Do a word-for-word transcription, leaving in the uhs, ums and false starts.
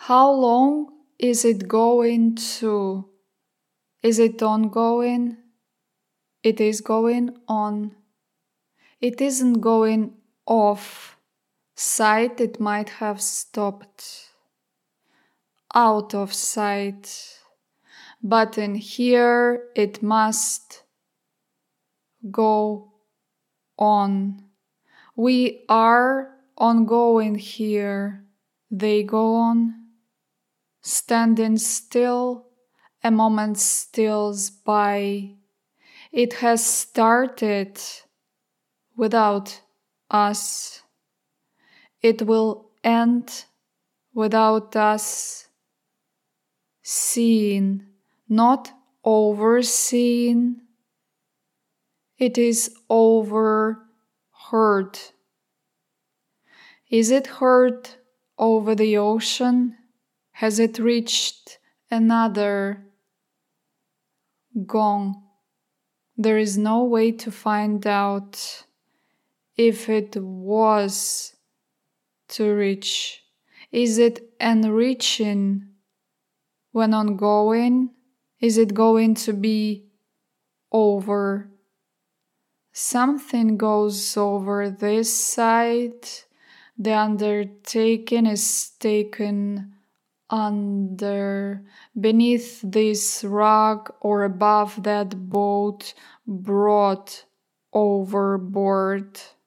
How long is it going to? Is it ongoing? It is going on. It isn't going off. Sight, it might have stopped. Out of sight. But in here, it must go on. We are ongoing here. They go on. Standing still, a moment steals by. It has started without us. It will end without us. Seeing, not overseeing. It is overheard. Is it heard over the ocean? Has it reached another? Gone. There is no way to find out if it was to reach. Is it enriching when ongoing? Is it going to be over? Something goes over this side. The undertaking is taken under, beneath this rug or above that boat, brought overboard.